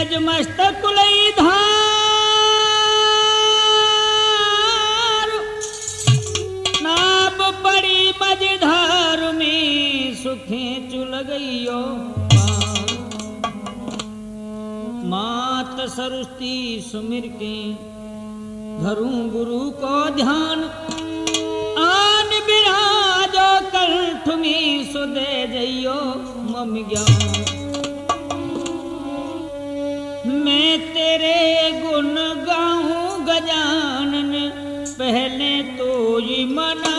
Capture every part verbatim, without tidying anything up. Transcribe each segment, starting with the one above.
सहज मस्तक कुलई धार नाप पड़ी मझधार में सुखे चुल गईयो मात सरस्वती सुमिर के धरूं गुरु को ध्यान आन बिराजो कंठ में सुदे जइयो मम ज्ञान मैं तेरे गुण गाऊं गजानन पहले तो ये मना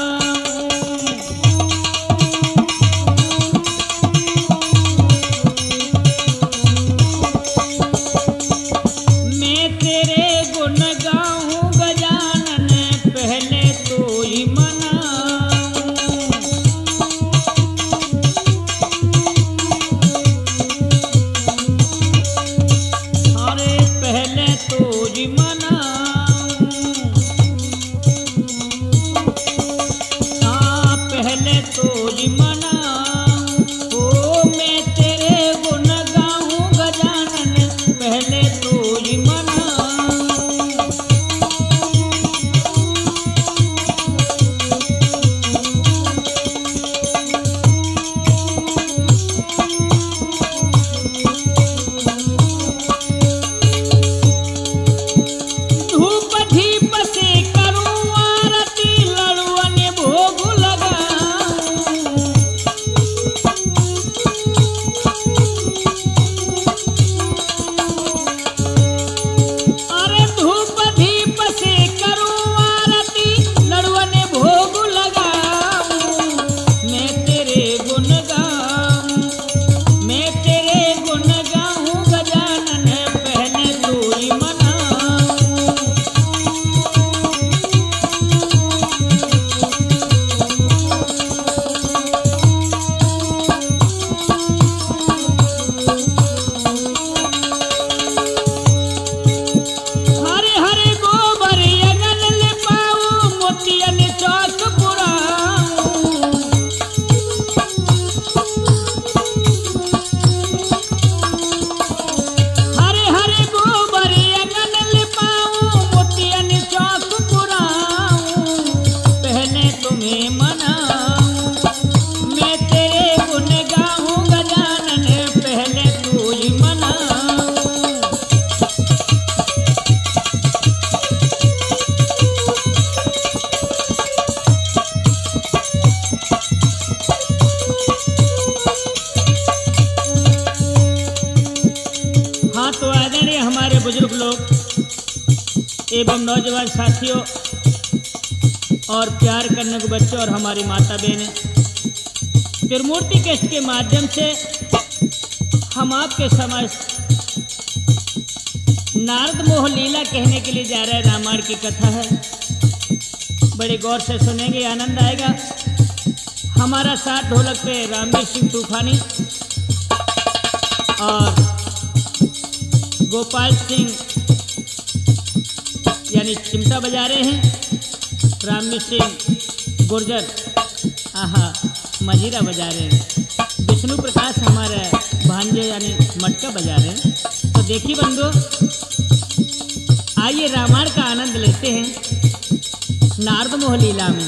एवं नौजवान साथियों और प्यार करने के बच्चों और हमारी माता बहनें, त्रिमूर्ति केस्ट के माध्यम से हम आपके समक्ष नारद मोह लीला कहने के लिए जा रहे हैं। रामायण की कथा है, बड़े गौर से सुनेंगे, आनंद आएगा। हमारा साथ ढोलक पे रामवीर सिंह तूफानी और गोपाल सिंह यानी चिमटा बजा रहे हैं। रामवीर सिंह गुर्जर आहा मजीरा बजा रहे हैं। विष्णु प्रकाश हमारे भांजे यानी मटका बजा रहे हैं। तो देखिए बंधु, आइए रामायण का आनंद लेते हैं नारद मोह लीला में।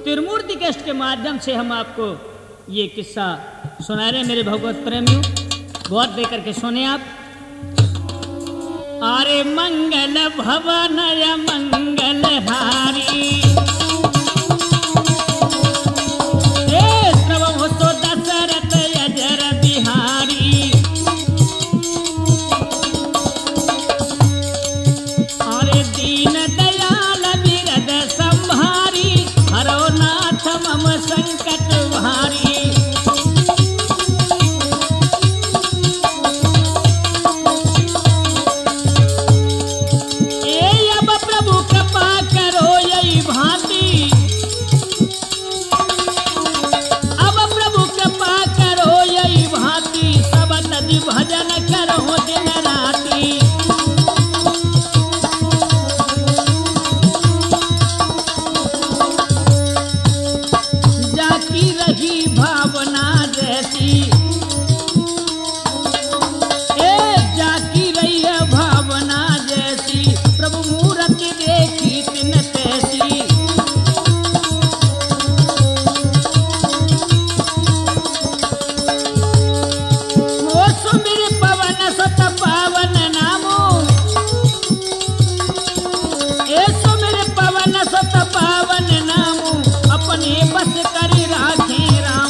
त्रिमूर्ति कष्ट के माध्यम से हम आपको ये किस्सा सुना रहे हैं मेरे भगवत प्रेमियों। गौर दे करके सुने आप। अरे मंगल भवन मंगल हारी तो दशरथ अजर बिहारी। अरे दीन दयाल बिरद संभारी हरो नाथ मम संकट भारी। भजन करो दिन राती जाकी रही भावना जैसी ए जाकी रही है भावना जैसी प्रभु मूर्ति देखी तिन तैसी। बस करी राखे राम।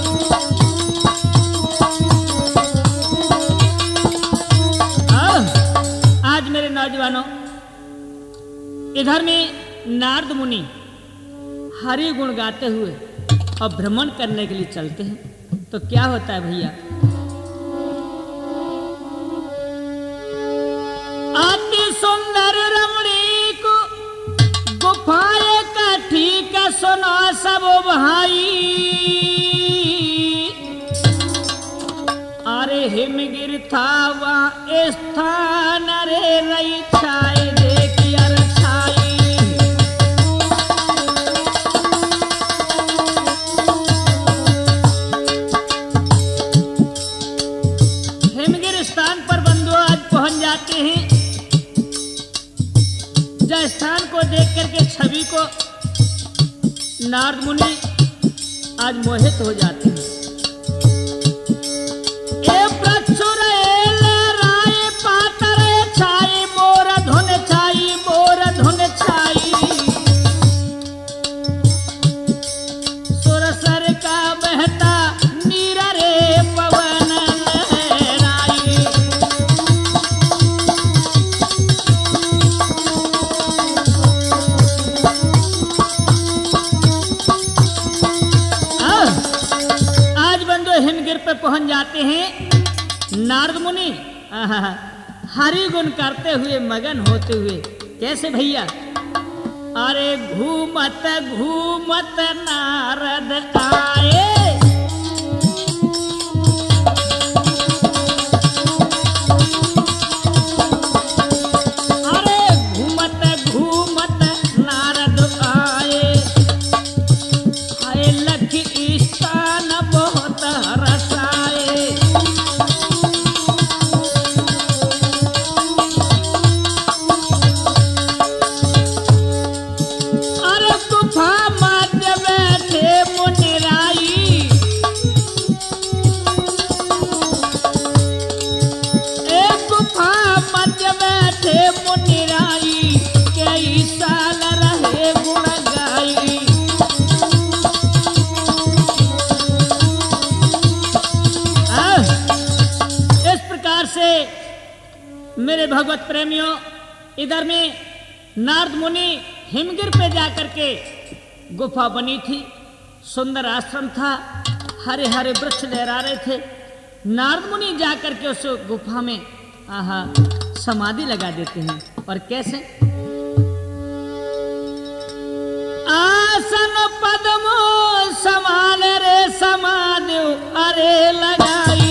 आज मेरे नौजवानों इधर में नारद मुनि हरि गुण गाते हुए और भ्रमण करने के लिए चलते हैं तो क्या होता है भैया, अति सुंदर रमणीक गुफाए का ठीक सुनो सब भाई। अरे हिमगिर था वहाँ स्थान रे रही छाए देखी अर छाई। हिमगिर स्थान पर बंधु आज पहुंच जाते हैं। जय स्थान को देख करके छवि को नारद मुनि आज मोहित हो जाते हैं। ए प्रचुर राय पातर छाई मोर धुन छाई मोर धुन छाई। सुरसर का बहता नीर रे पवन लहराई। हिमगिर पे पहुंच जाते हैं। नारद मुनि हरि गुण करते हुए मगन होते हुए कैसे भैया, अरे घूमत घूमत नारद आए। अरे घूमत घूमत नारद आए। आए लखी स्थान बहुत रसाए। अरे गुफा मध्य बैठे मुनिराई। एक गुफा मध्य बैठे मुनिराई। कई साल रहे गुण गाई। से मेरे भगवत प्रेमियों इधर में नारद मुनि हिमगिर पे जाकर के गुफा बनी थी। सुंदर आश्रम था, हरे हरे वृक्ष लहरा रहे थे। नारद मुनि जाकर के उस गुफा में आहा समाधि लगा देते हैं। और कैसे, आसन पद्मो समान रे समाधि अरे लगाई।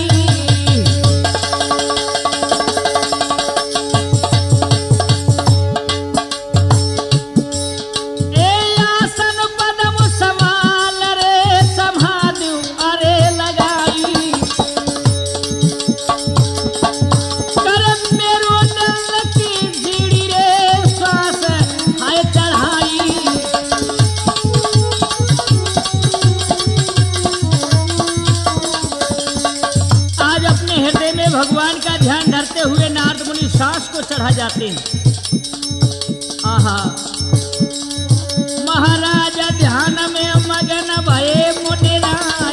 भगवान का ध्यान धरते हुए नारद मुनि सांस को चढ़ा जाते हैं। आहा, महाराज ध्यान में मगन भये मुनिराय,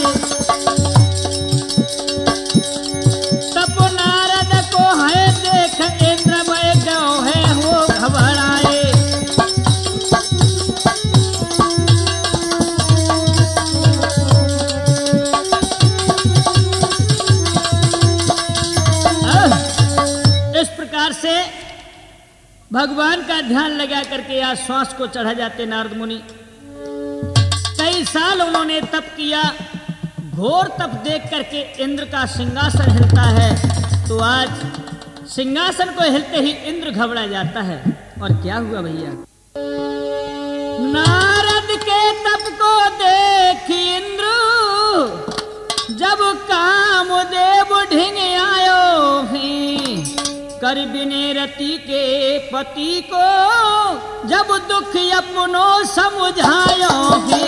तब नारद को है देख इंद्र भय गयो है वो घबराए। इस प्रकार से भगवान का ध्यान लगा करके आज श्वास को चढ़ा जाते नारद मुनि। कई साल उन्होंने तप किया, घोर तप देख करके इंद्र का सिंहासन हिलता है, तो आज सिंहासन को हिलते ही इंद्र घबरा जाता है। और क्या हुआ भैया, नारद के तप को देख इंद्र जब कामदेव ढिंग आयो है, कर बिने रति के पति को जब दुख अपनो समझायो है।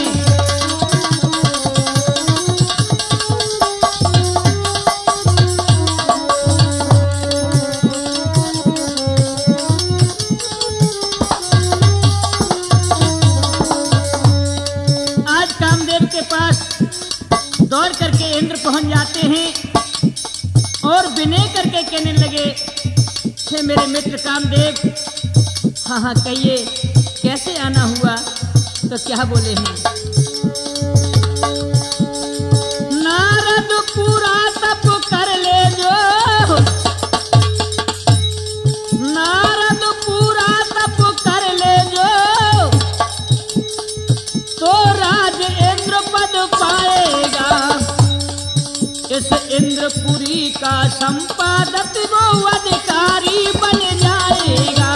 आज कामदेव के पास दौड़ करके इंद्र पहुंच जाते हैं और विनय करके कहने लगे, हे मेरे मित्र कामदेव, हाँ हाँ कहिए कैसे आना हुआ। तो क्या बोले हैं, नारद पूरा तप कर ले जो, नारद पूरा तप कर ले जो, तो राज इंद्र पद पाएगा। इस इंद्रपुरी का संपादक वो अधिकारी बन जाएगा।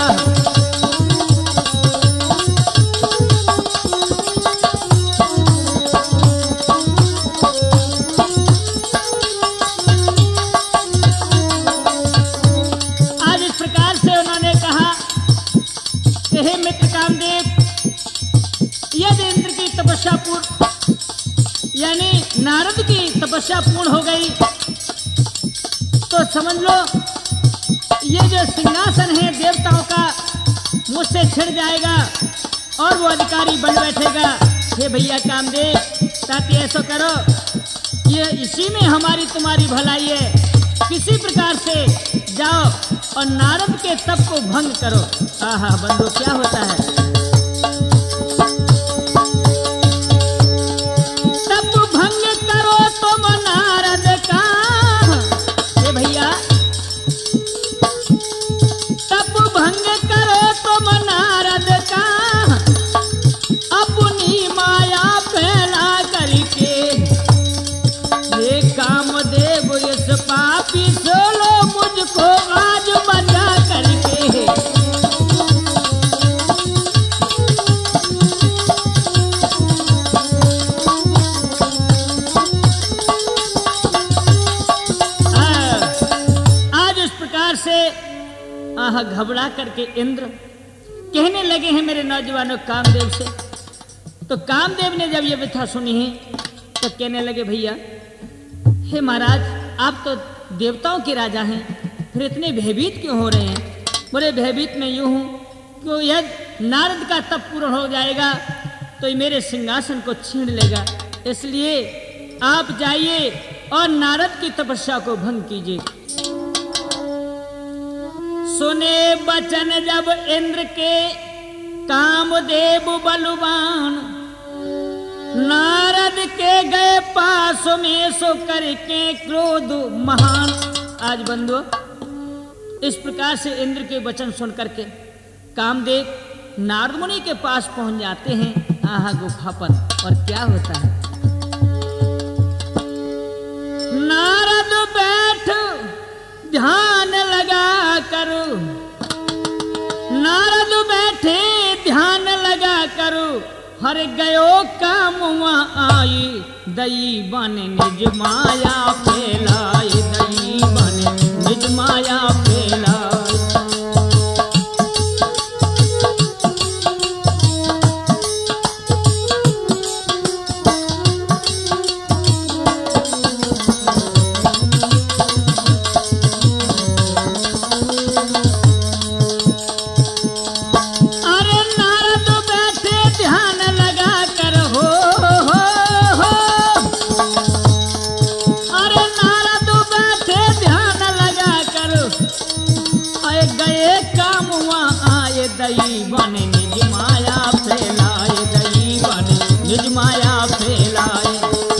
आज इस प्रकार से उन्होंने कहा कि हे मित्र कामदेव, यदि इंद्र की तपस्या पूर्ण यानी नारद की तपस्या पूर्ण हो गई तो समझ लो ये जो सिंहासन है देवताओं का मुझसे छिड़ जाएगा और वो अधिकारी बन बैठेगा। हे भैया कामदेव, ताकि ऐसा करो, ये इसी में हमारी तुम्हारी भलाई है, किसी प्रकार से जाओ और नारद के तप को भंग करो। आहा बंधु, क्या होता है, घबरा करके इंद्र कहने लगे हैं मेरे नौजवानों कामदेव से। तो कामदेव ने जब ये व्यथा सुनी है तो कहने लगे, भैया हे महाराज, आप तो देवताओं के राजा हैं, फिर इतने भयभीत क्यों हो रहे हैं। बोले भयभीत मैं यूं हूं कि यदि नारद का तप पूर्ण हो जाएगा तो ये मेरे सिंहासन को छीन लेगा, इसलिए आप जाइए और नारद की तपस्या को भंग कीजिए। सुने बचन जब इंद्र के कामदेव बलवान, नारद के गए पास में सो करके क्रोध महान। आज बंधु, इस प्रकार से इंद्र के वचन सुन करके कामदेव नारद मुनि के पास पहुंच जाते हैं आहा गुफा पर। और क्या होता है, नारद बैठ ध्यान लगा करो, नारद बैठे ध्यान लगा करो, हर गयो कामुआ आई, दई बन निज माया फैलाई, दई बन निज माया फैलाई। फैलाए।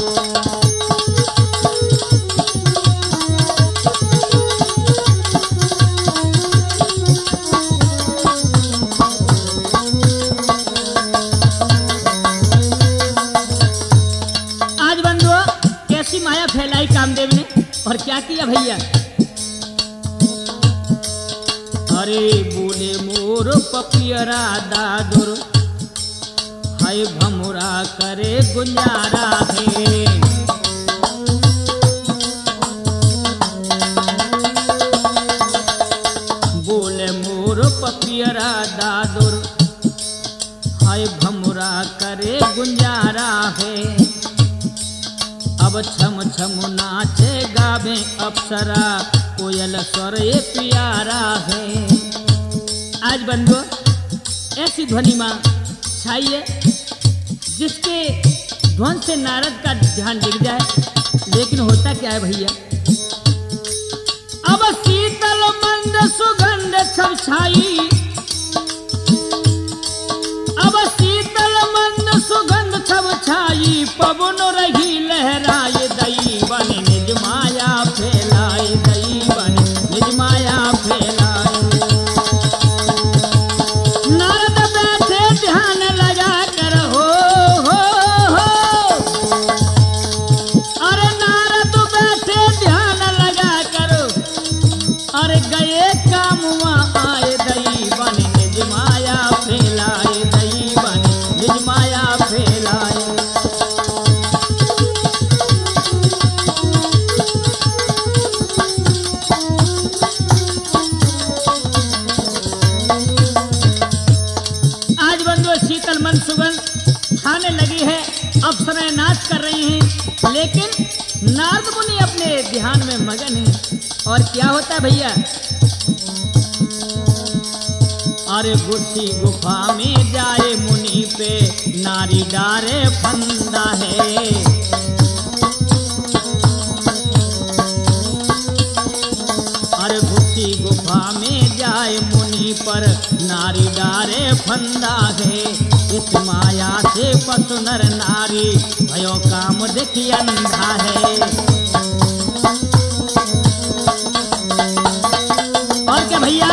आज बंधुओं कैसी माया फैलाई कामदेव ने और क्या किया भैया। अरे बोले मोर पपियरा दादुर हाय भमुरा करे गुंजारा है। बोले मोर पपियरा दादुर हाय भमुरा करे गुंजारा है। अब छम छम नाचे गावे अप्सरा कोयल स्वर ये प्यारा है। आज बंधु ऐसी ध्वनि मां छाई है जिसके ध्वन से नारद का ध्यान गिर जाए, लेकिन होता क्या है भैया। अब शीतल मंद सुगंध छब छाई, अब शीतल मंद सुगंध छब छाई, पवन रही लहराए दई बने निज माया फैलाए, दई बने निज माया फैलाए। नारद बैठे ध्यान लगा कर हो, हो, हो। अरे नारद बैठे ध्यान लगा कर, अरे गए कामुआ आए दई बने निज माया फैलाए, दई बने निज माया फैलाए। शीतल मन सुगंध छाने लगी है, अप्सराएं नाच कर रही हैं, लेकिन नारद मुनि अपने ध्यान में मगन है। और क्या होता है भैया। अरे गुस्सी गुफा में जाए मुनि पे नारी डारे फंदा है। अरे गुस्सी गुफा में जाए मुनि पर नारी डारे फंदा है। इस माया से पशु नर नारी भयो काम देखी अंधा है। और क्या भैया,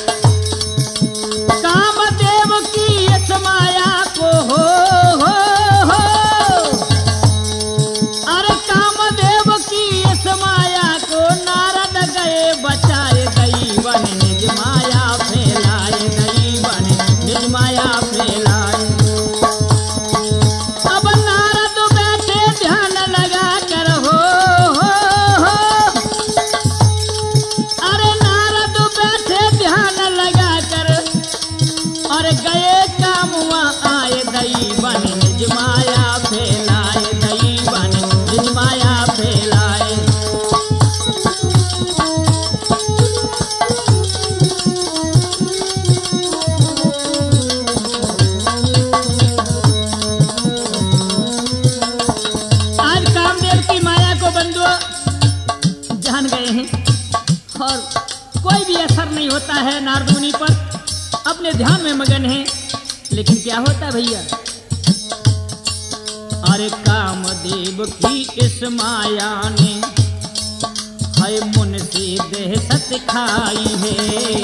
कामदेव की इस माया को हो, हो, हो। अरे कामदेव की इस माया को नारद गए बचाए, दई बने निज माया फैलाए, दई बने निज माया फैलाए। अब नारद बैठे ध्यान लगा कर हो, हो, हो। अरे नारद बैठे ध्यान लगा कर, और गए कामुआ आए दई बने निज माया फैलाए, दई बने निज माया फैलाए। आज कामदेव की माया को बंधुआ जान गए हैं और कोई भी असर नहीं होता है नारद मुनि पर, अपने ध्यान में मगन है। लेकिन क्या होता है भैया। अरे कामदेव की इस माया ने है मुन से देह सत खाई है।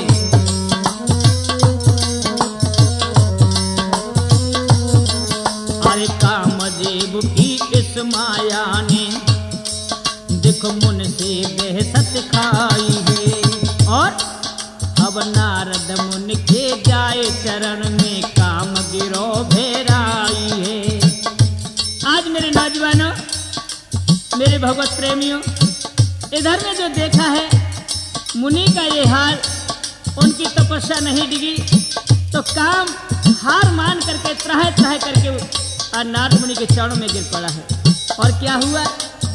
अरे कामदेव की इस माया ने देखो मुन से देह सत खाई है। और अब नारद मुनि के जाए चरण में काम गिरो भेराई है। आज मेरे नौजवानों, मेरे भगवत प्रेमियों, इधर में जो देखा है मुनि का ये हाल, उनकी तपस्या नहीं डिगी तो काम हार मान करके त्राह त्राह करके और नारद मुनि के चरणों में गिर पड़ा है। और क्या हुआ।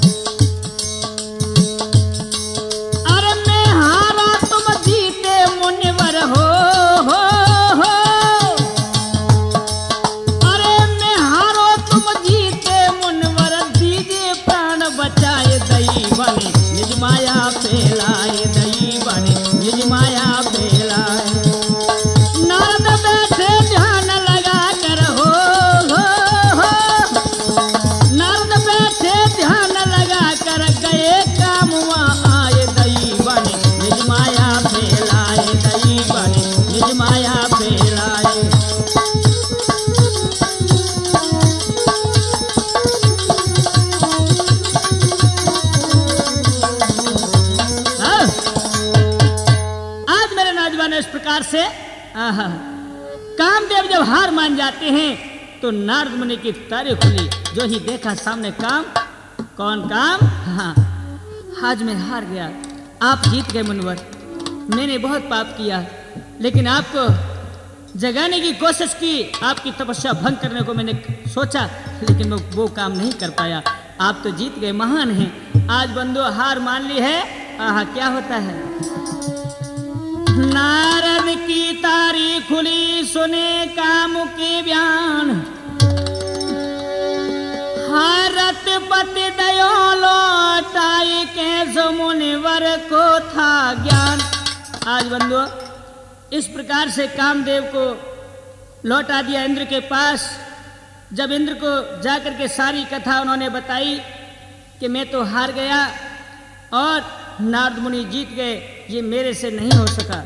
अरे मैं हारा तुम जीते मुनिवर हो, हो, हो। अरे मैं हारो तुम जीते मुनिवर, दीजिए प्राण बचाए, दई बने निज माया फैलाए, दई बने निज माया फैलाए। नारद बैठे ध्यान लगा कर हो, हो, हो। आहा, कामदेव जब हार मान जाते हैं तो नारद मुनि की तारीफ खुली। जो ही देखा सामने काम, कौन काम? हाँ, आज मैं हार गया, आप जीत गए मुनिवर। मैंने बहुत पाप किया, लेकिन आपको जगाने की कोशिश की, आपकी तपस्या भंग करने को मैंने सोचा, लेकिन मैं वो काम नहीं कर पाया। आप तो जीत गए, महान हैं। आज बंदो हार मान ली है, आहा क्या होता है। नारद की तारीफ खुली, सुने काम के बयान, हरत पति दयो लौटाई के सो मुनिवर को था ज्ञान। आज बंधु इस प्रकार से कामदेव को लौटा दिया इंद्र के पास। जब इंद्र को जाकर के सारी कथा उन्होंने बताई कि मैं तो हार गया और नारद मुनि जीत गए, ये मेरे से नहीं हो सका।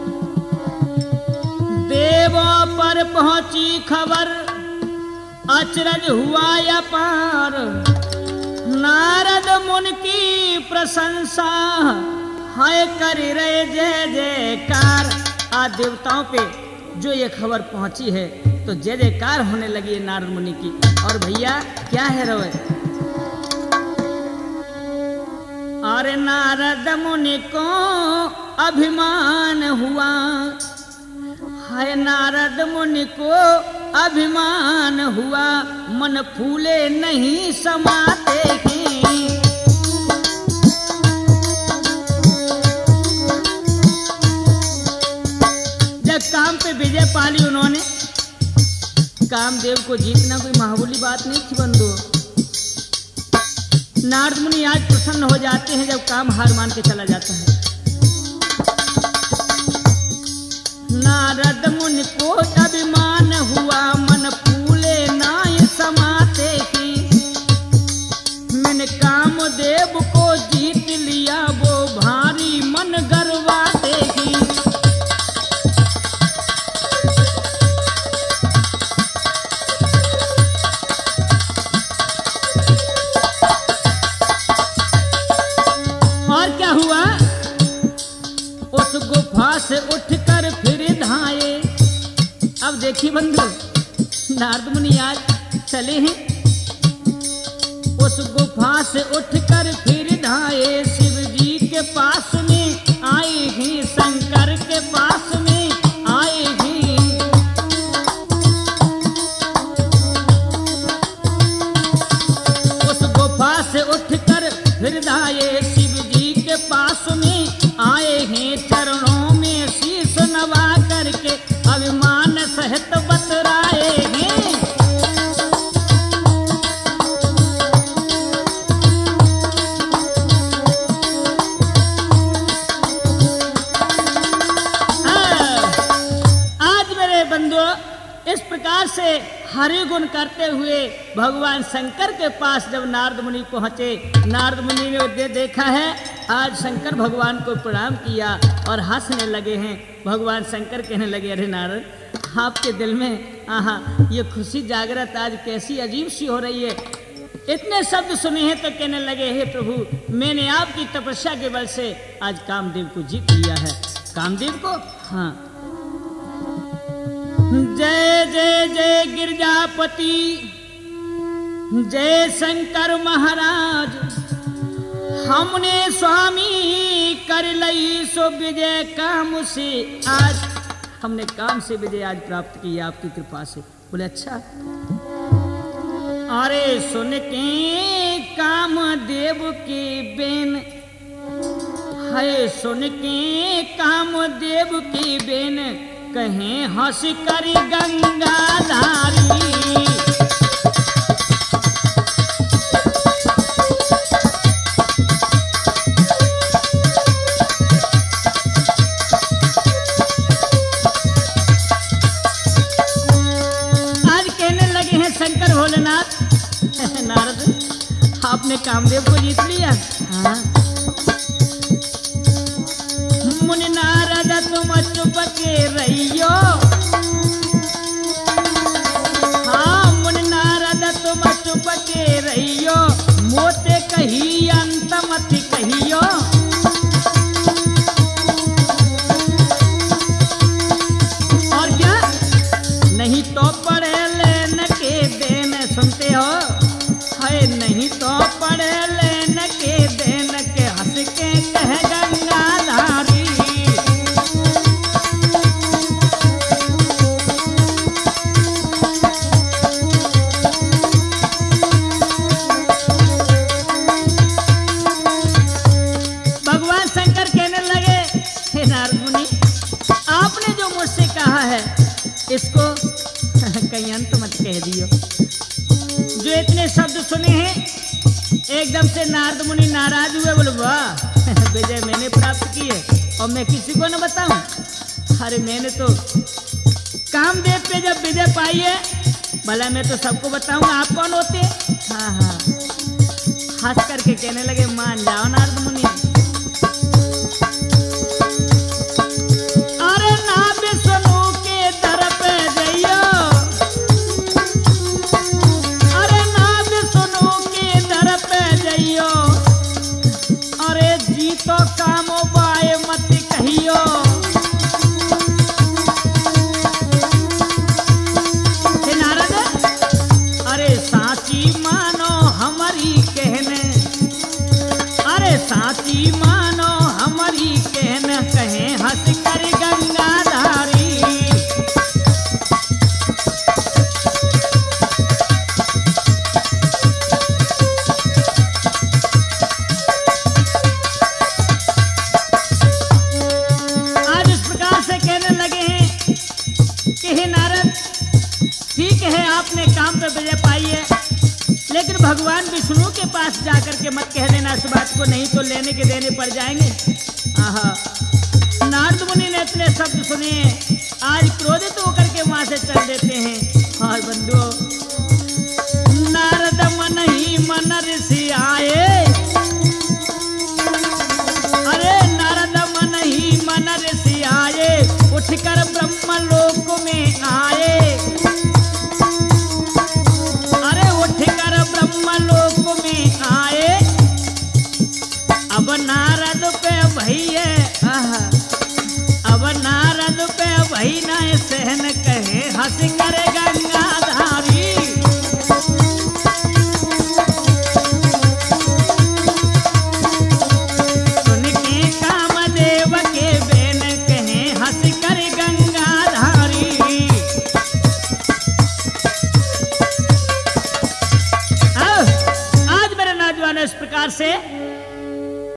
देवों पर पहुंची खबर, अचरज हुआ अपार, नारद मुनि की प्रशंसा है कर रहे जय जयकार। आज देवताओं पे जो ये खबर पहुंची है तो जय जयकार होने लगी है नारद मुनि की। और भैया क्या है रोए, अरे नारद मुनि को अभिमान हुआ, हाय नारद मुनि को अभिमान हुआ, मन फूले नहीं समाते हैं। जब काम पे विजय पाली उन्होंने, कामदेव को जीतना कोई मामूली बात नहीं थी बंधु। नारद मुनि आज प्रसन्न हो जाते हैं जब काम हार मान के चला जाता है। नारद मुनि को अभिमान हुआ, मन फूले नाय समाते ही। मैंने कामदेव को जीत लिया, वो भारी मन गर्वाते ही। और क्या हुआ, उस गुफा से उठकर फिर धाये। अब देखिए बंधु, नारद मुनि आज चले हैं, उस गुफा से उठकर फिर धाये। शिव जी के पास में आए हैं, शंकर के पास में आए हैं। उस गुफा से उठकर फिर धाये, शिव जी के पास में आए हैं। चरणों में शीश नवा करके अभिमान सहित बतराए हैं। आज मेरे बंधुओं इस प्रकार से हरि गुण करते हुए भगवान शंकर के पास जब नारद मुनि पहुंचे, नारद मुनि ने दे देखा है, आज शंकर भगवान को प्रणाम किया और हंसने लगे हैं। भगवान शंकर कहने लगे, अरे नारद आपके दिल में आहा ये खुशी जागृत आज कैसी अजीब सी हो रही है। इतने शब्द सुने हैं तो कहने लगे, हे प्रभु मैंने आपकी तपस्या के बल से आज कामदेव को जीत लिया है। कामदेव को? हाँ। जय जय जय गिरजापति, जय शंकर महाराज, हमने स्वामी कर लई सो विजय काम से। आज हमने काम से विजय आज प्राप्त की आपकी कृपा से। बोले अच्छा, अरे सुन के कामदेव के बेन, है सुन के कामदेव के बेन, कहें हंस कर गंगाधारी। आज कहने लगे हैं शंकर भोलेनाथ, नारद आपने कामदेव को जीत लिया। हाँ। मुनि नारद तुम चुप के रहियो, हाँ मुनि नारद तुम चुप के रहियो, मोते कही अंत मत कहियो। अरे नहीं तो पड़े लेन के देन के हंस के कह गंगाधारी। भगवान शंकर कहने लगे, हे नारद मुनि, आपने जो मुझसे कहा है इसको कहीं अंत मत कह दियो। जो इतने शब्द सुने हैं एकदम से नारद मुनि नाराज हुए, बोले वाह विजय मैंने प्राप्त की है और मैं किसी को न बताऊं। अरे मैंने तो कामदेव पे जब विजय पाई है भला मैं तो सबको बताऊंगा, आप कौन होते? हाँ हाँ हंस करके कहने लगे, मान जाओ नारद मुनि। अरे ना विष्णु के दर पे जइयो, अरे ना विष्णु के दर पे जइयो, अरे जी तो कामो बाय मत कहियो। हे नारद, अरे साची मानो हमारी कहने, अरे साची मानो हमारी कहने, कहे हंस कर गंगाधारी। आज इस प्रकार से कहने लगे हैं कि हे नारद, ठीक है आपने काम पे विजय पाई है, लेकिन भगवान विष्णु के पास जाकर के मत कह देना इस बात को, नहीं तो लेने के देने पड़ जाएंगे। आहा, नारद मुनि ने इतने शब्द सुने, आज क्रोधित होकर के वहां से चल देते हैं। और बंधुओं, नारद मन ही मन ऋषि आए, अरे नारद मन ही मन ऋषि आए, उठकर ब्रह्म लोक में आए, अरे उठकर ब्रह्म लोक में आए। अब नारद पे भैया, अब नारद पे भई न सहन, कहे हंस कर गंगाधारी। सुन के कामदेव के बेन, कहे हंस कर गंगाधारी। आओ, आज मेरे नौजवानों इस प्रकार से